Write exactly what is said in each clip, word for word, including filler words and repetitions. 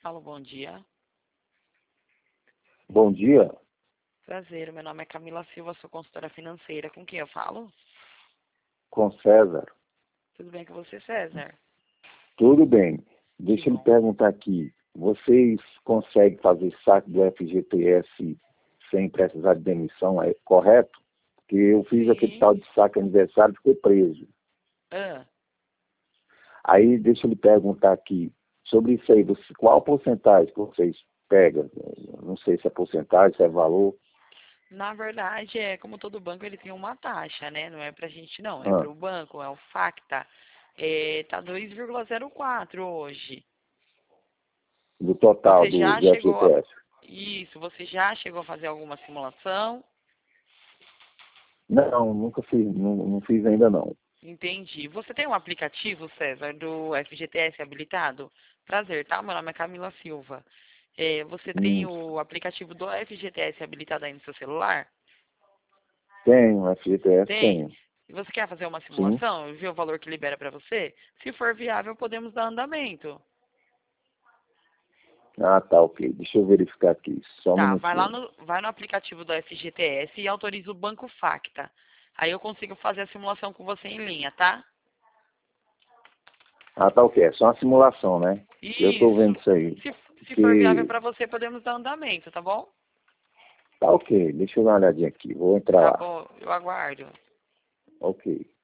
Falo bom dia. Bom dia, Prazer, meu nome é Camila Silva, sou consultora financeira. Com quem eu falo? com César. Tudo bem com você, César? Tudo bem. Que Deixa eu lhe bom. perguntar aqui. Vocês conseguem fazer saque do F G T S sem precisar de demissão, é correto? Porque eu fiz aquele Sim. tal de saque aniversário e fiquei preso. Ah, Aí deixa eu lhe perguntar aqui, sobre isso aí, você, qual a porcentagem que vocês pegam? Não sei se é porcentagem, se é valor. na verdade, é como todo banco, ele tem uma taxa, né? Não é pra gente, não. É Ah, para o banco, é o Facta. É, tá dois vírgula zero quatro hoje. do total Você do, já do chegou a... F G T S. Isso, você já chegou a fazer alguma simulação? Não, nunca fiz, não, não fiz ainda não. Entendi. Você tem um aplicativo, César, do F G T S habilitado? Prazer, tá? Meu nome é Camila Silva. É, você tem Hum, o aplicativo do F G T S habilitado aí no seu celular? tenho, F G T S Tem. tenho. E você quer fazer uma Sim. simulação e ver o valor que libera para você? Se for viável, podemos dar andamento. Ah, tá, ok. Deixa eu verificar aqui, só um Tá, vai lá minutinho. no, vai no aplicativo do F G T S e autoriza o Banco Facta. Aí eu consigo fazer a simulação com você em linha, tá? Ah, tá, ok. É só uma simulação, né? Eu tô vendo Isso. isso aí. Se, se for viável Porque... para você, podemos dar andamento, tá bom? Tá, ok. Deixa eu dar uma olhadinha aqui. Vou entrar Tá lá. bom, eu aguardo. Ok.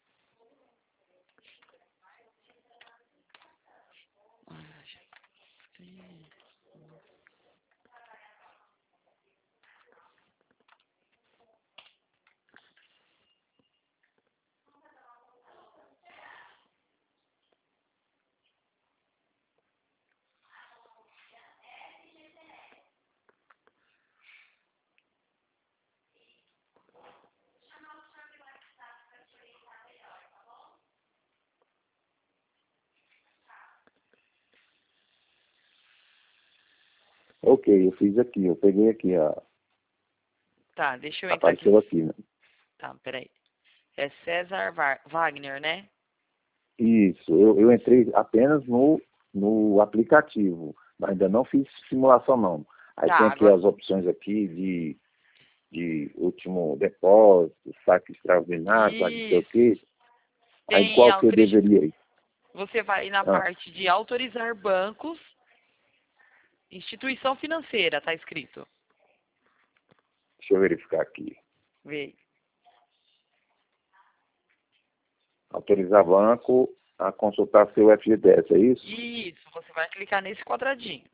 Ok, eu fiz aqui. Eu peguei aqui. A... Tá, deixa eu entrar aqui. Apareceu aqui, né? Tá, peraí. É César Va- Wagner, né? Isso. Eu, eu entrei apenas no, no aplicativo. Mas ainda não fiz simulação, não. Aí Tá, tem aqui agora as opções aqui de, de último depósito, saque extraordinário, saque não sei o isso. quê. Aí Tem qual que eu autoriza... deveria ir? Você vai na Ah, parte de autorizar bancos, instituição financeira, tá escrito. deixa eu verificar aqui. Vê. Autorizar banco a consultar seu F G T S, é isso? Isso, você vai clicar nesse quadradinho.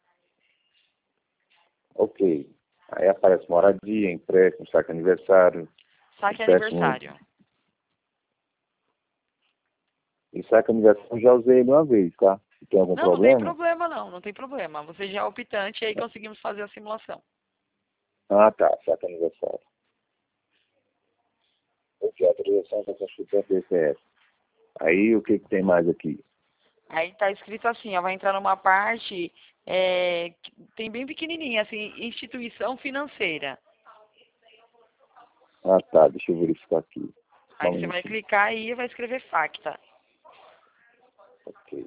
Ok. Aí aparece moradia, empréstimo, saque aniversário, Saque empréstimo. aniversário. E saque aniversário eu já usei ele uma vez, tá? Se tem algum Não, não tem problema? problema não, não tem problema. Você já é optante e aí conseguimos fazer a simulação. Ah, tá. Saque aniversário. Ok, autorização para consultar F G T S. Aí o que, que tem mais aqui? Aí tá escrito assim, ó, vai entrar numa parte, é, que tem bem pequenininha, assim, instituição financeira. Ah, tá. Deixa eu verificar aqui. Só Aí um você vai minutinho. clicar aí e vai escrever Facta. Ok.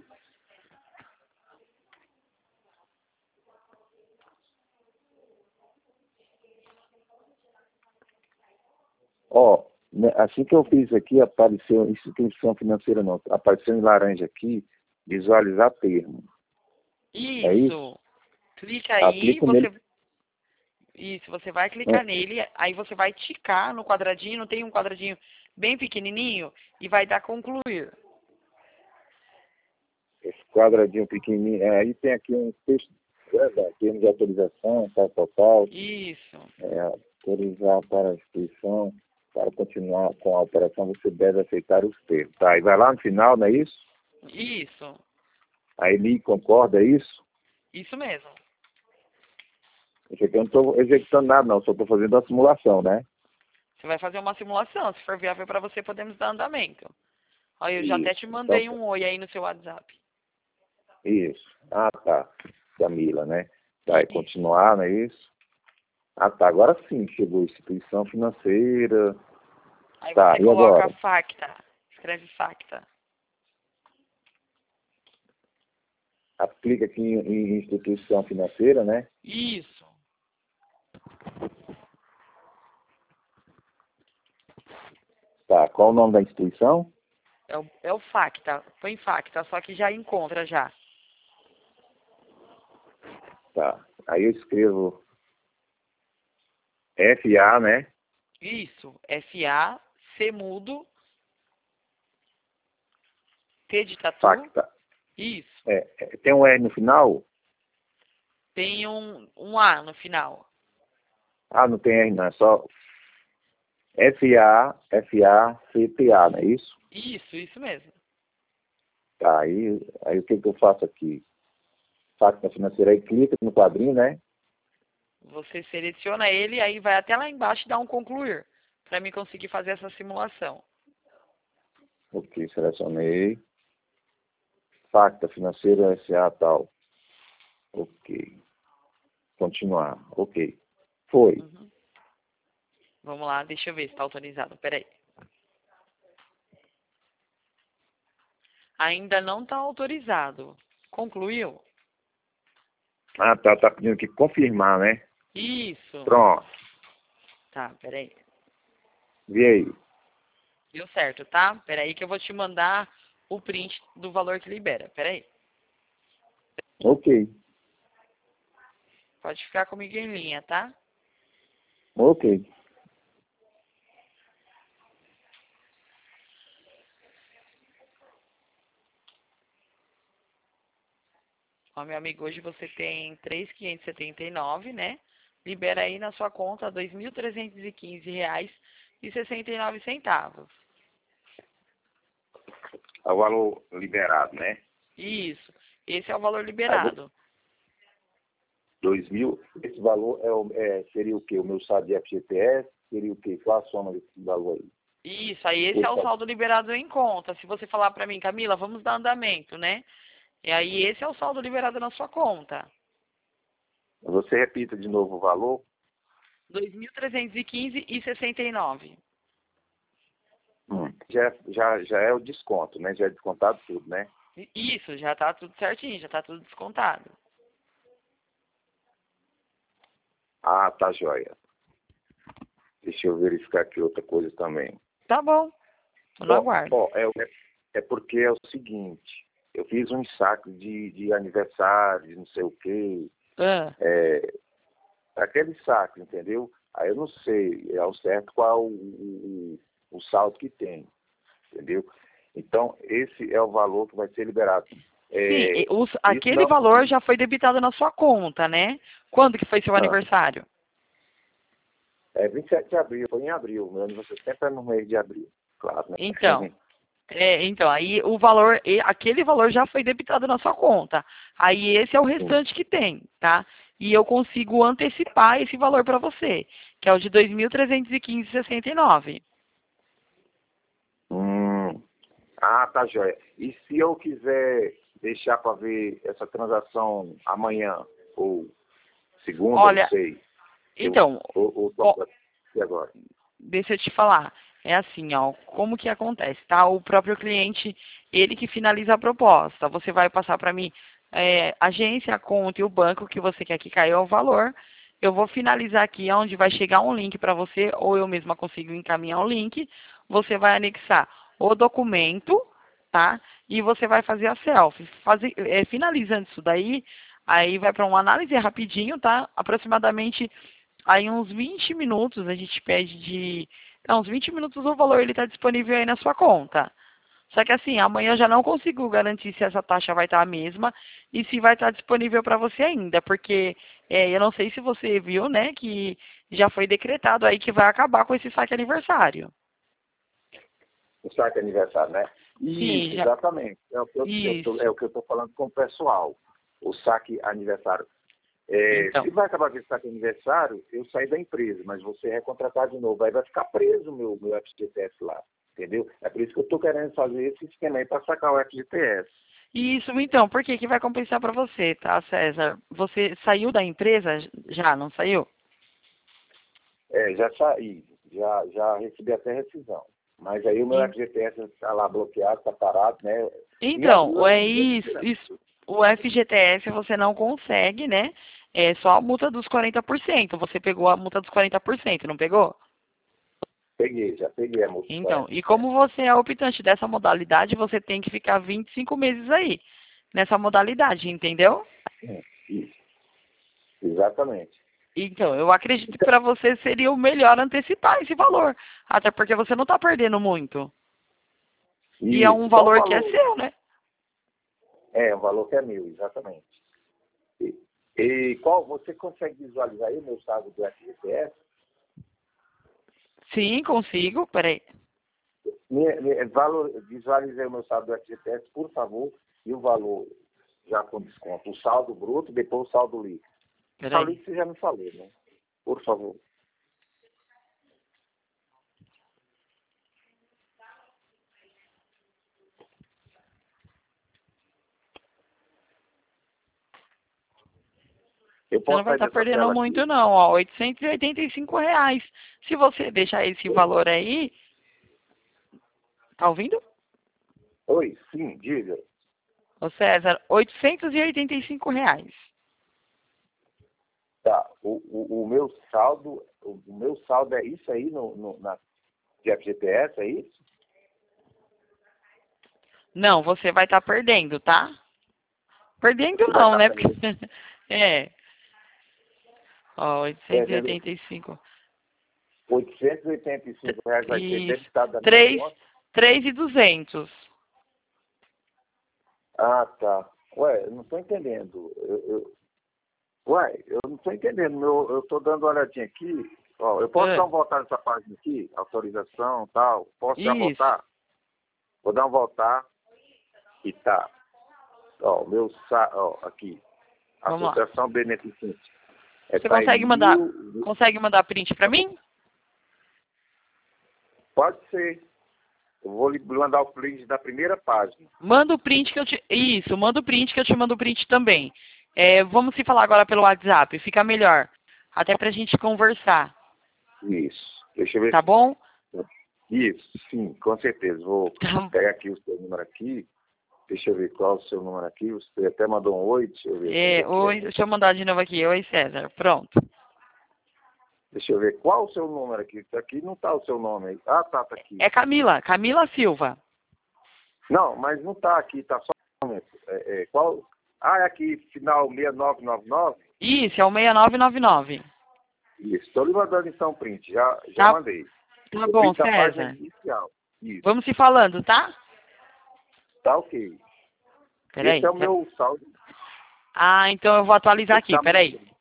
Ó, né, assim que eu fiz aqui, apareceu instituição financeira não, apareceu em laranja aqui, visualizar termo. É isso? Isso. Clica aí, Aplico nele. você isso, você vai clicar Ah, nele, aí você vai ticar no quadradinho, não tem um quadradinho bem pequenininho e vai dar concluir. esse quadradinho pequenininho, é, aí tem aqui um texto, é, da- termo de autorização, tal, tal, tal, Isso. é, autorizar para a instituição, para continuar com a operação, você deve aceitar os termos. Tá, e vai lá no final, não é isso? Isso. Aí ele concorda, é isso? Isso mesmo. Isso aqui eu não estou executando nada, não, só estou fazendo a simulação, né? Você vai fazer uma simulação, se for viável para você, podemos dar andamento. Olha, eu já até te Isso. Então, mandei um oi aí no seu WhatsApp. isso. Ah, tá. Camila, né? Vai Isso. continuar, não é isso? Ah, tá. Agora sim, chegou instituição financeira. Aí Tá, você e coloca agora? Facta. Escreve Facta. Clica aqui em, em instituição financeira, né? Isso. Tá, qual o nome da instituição? É o, é o Facta. Põe Facta, só que já encontra já. Tá, aí eu escrevo F A, né? Isso. F A, C mudo, T de tatu. Facta. Isso. É, é, tem um R no final? Tem um, um A no final. Ah, não tem R não, é só F A, F A, C T A, não é isso? Isso, isso mesmo. Tá, aí, aí o que que eu faço aqui? Facta financeira, aí clica no quadrinho, né? Você seleciona ele e aí vai até lá embaixo e dá um concluir. Para mim conseguir fazer essa simulação. Ok, selecionei. Facta financeira, S A, tal. Ok. Continuar. Ok. Foi. Uhum. Vamos lá, deixa eu ver se está autorizado. Peraí. Ainda não está autorizado. Concluiu? Ah, tá, tá pedindo que confirmar, né? Isso. Pronto. Tá, peraí. Vi aí. Deu certo, tá? Peraí que eu vou te mandar o print do valor que libera. Peraí. Ok. Pode ficar comigo em linha, tá? Ok. Ó, meu amigo, hoje você tem três mil quinhentos e setenta e nove, né? Libera aí na sua conta dois mil trezentos e quinze reais e sessenta e nove centavos. É o valor liberado, né? Isso. Esse é o valor Aí você- liberado. dois mil. Esse valor é, o- é, seria o quê? O meu saldo de F G T S? Seria o quê? Qual a soma desse valor aí? Isso, aí esse é o Esse, saldo liberado em conta. Se você falar pra mim, Camila, vamos dar andamento, né? E aí esse é o saldo liberado na sua conta. você repita de novo o valor? dois mil trezentos e quinze e sessenta e nove. Hum. Já, já, já é o desconto, né? Já é descontado tudo, né? Isso, já tá tudo certinho, já tá tudo descontado. Ah, tá joia. Deixa eu verificar aqui outra coisa também. Tá bom. Tô no Ó, aguardo. ó, é, é, é porque é o seguinte, eu fiz um saco de, de aniversário, de não sei o quê, Ah, é, aquele saco, entendeu? Aí eu não sei ao certo qual o, o, o saldo que tem, entendeu? Então, esse é o valor que vai ser liberado. sim, É, e os- isso aquele não... valor já foi debitado na sua conta, né? Quando que foi seu Ah, aniversário? é vinte e sete de abril, foi em abril, meu aniversário sempre é no mês de abril, claro, né? Então, é, então, aí o valor, e- aquele valor já foi debitado na sua conta. Aí esse é o Sim. restante que tem, tá? E eu consigo antecipar esse valor para você, que é o de dois mil trezentos e quinze e sessenta e nove. Hum, ah, tá joia. E se eu quiser deixar para ver essa transação amanhã, ou segunda, não Olha, sei, eu, então, ou, ou ó, toca aqui agora. deixa eu te falar. É assim, ó, como que acontece, tá? O próprio cliente, ele que finaliza a proposta. Você vai passar para mim é, agência, a conta e o banco que você quer que caia o valor. Eu vou finalizar aqui onde vai chegar um link para você, ou eu mesma consigo encaminhar o link. Você vai anexar o documento, tá? E você vai fazer a selfie. Fazer, é, finalizando isso daí, aí vai para uma análise rapidinho, tá? Aproximadamente aí uns vinte minutos a gente pede de... Não, uns vinte minutos o valor ele está disponível aí na sua conta. Só que assim, amanhã eu já não consigo garantir se essa taxa vai estar a mesma e se vai estar disponível para você ainda, porque é, eu não sei se você viu, né, que já foi decretado aí que vai acabar com esse saque aniversário. O saque aniversário, né? Sim, Isso, já. exatamente. É o que eu, eu tô, Isso. é o que eu estou falando com o pessoal. O saque aniversário. É, Então. se vai acabar com esse saque aniversário, eu saio da empresa, mas você recontratar de novo. Aí vai ficar preso o meu, meu F G T S lá. Entendeu? É por isso que eu estou querendo fazer esse esquema aí para sacar o F G T S. Isso, então, por que que vai compensar para você, tá, César? Você saiu da empresa já, não saiu? É, já saí, já, já recebi até rescisão. Mas aí o meu En- F G T S está lá bloqueado, está parado, né? Em Então, abril eu é não vi isso, diferença. isso. o F G T S você não consegue, né? É só a multa dos quarenta por cento. Você pegou a multa dos quarenta por cento, não pegou? Peguei, já peguei a multa. Então, e como você é optante dessa modalidade, você tem que ficar vinte e cinco meses aí, nessa modalidade, entendeu? Isso, exatamente. Então, eu acredito que para você seria o melhor antecipar esse valor. Até porque você não está perdendo muito. E, e é um valor, valor que é seu, né? É, um valor que é meu, exatamente. E, e qual, você consegue visualizar aí o meu saldo do F G T S? Sim, consigo. Peraí. Me, me, valor, visualizei o meu saldo do F G T S, por favor, e o valor já com desconto. O saldo bruto, depois o saldo líquido. O saldo líquido você já me falou, né? Por favor. Eu você não vai estar tá perdendo muito aqui. Não, ó, oitocentos e oitenta e cinco reais. Se você deixar esse valor aí, tá ouvindo? Oi, sim, diga. Ô César, oitocentos e oitenta e cinco reais. Tá, o, o, o meu saldo, o, o meu saldo é isso aí no, no, na de F G T S, é isso? Não, você vai estar tá perdendo, tá? Perdendo você não, né? Porque, é. Ó, oitocentos e oitenta e cinco. oitocentos e oitenta e cinco reais vai ser debitado da três, minha conta? três mil e duzentos. Ah, tá. Ué, eu não estou entendendo. Eu, eu... Ué, eu não estou entendendo. Meu, eu estou dando uma olhadinha aqui. Ó, eu posso é. dar uma voltada nessa página aqui? Autorização e tal. Posso Isso. dar uma voltar? Vou dar uma voltar. E tá. Ó, meu sa... ó, aqui. Vamos Associação lá. Beneficente. É, Você tá consegue mandar, mil... consegue mandar print para mim? Pode ser. Eu vou lhe mandar o print da primeira página. Manda o print que eu te... Isso, manda o print que eu te mando o print também. É, vamos se falar agora pelo WhatsApp, fica melhor. Até pra gente conversar. Isso. Deixa eu ver. Tá se... bom? Isso, sim, com certeza. Vou tá. pegar aqui o seu número aqui. Deixa eu ver qual é o seu número aqui. Você até mandou um oi, deixa eu ver. É, oi, é. Deixa eu mandar de novo aqui. Oi, César. Pronto. Deixa eu ver. Qual o seu número aqui? Aqui não tá o seu nome. Ah, tá, tá aqui. É Camila. Camila Silva. Não, mas não tá aqui. Tá só o nome. É, é, qual? Ah, é aqui, final seis nove nove nove? Isso, é o seis nove nove nove. Isso. Estou lhe mandando então print. Já, já tá, mandei. Tá bom, César. Isso. Vamos se falando, tá? Tá ok. Peraí. Esse é o tá... meu saldo. Ah, então eu vou atualizar Esse aqui. tá Peraí. muito...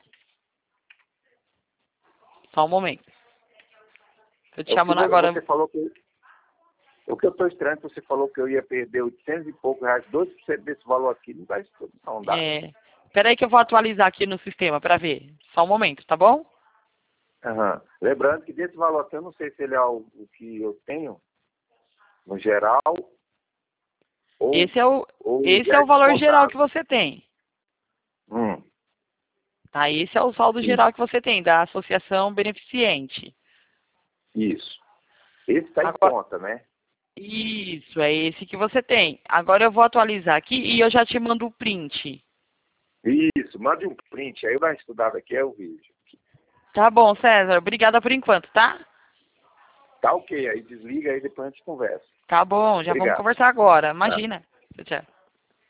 Só um momento. Tô te é chamando você, agora. Você falou que... O que eu estou estranho é que você falou que eu ia perder oitocentos e poucos reais, dois por cento desse valor aqui, não vai não dá. É. Peraí que eu vou atualizar aqui no sistema para ver. Só um momento, tá bom? Uhum. Lembrando que desse valor aqui, eu não sei se ele é o, o que eu tenho, no geral, ou... Esse é o, ou esse é o valor geral que você tem. Hum. Tá, esse é o saldo Sim. geral que você tem, da associação beneficente. Isso. Esse está em conta, né? Isso, é esse que você tem. Agora eu vou atualizar aqui e eu já te mando o print. Isso, mande um print, aí eu dar estudado aqui, é o vídeo. Tá bom, César. Obrigada por enquanto, tá? Tá ok, aí desliga aí depois a gente conversa. Tá bom, já Obrigado. vamos conversar agora. Imagina. Tá. Tchau, tchau.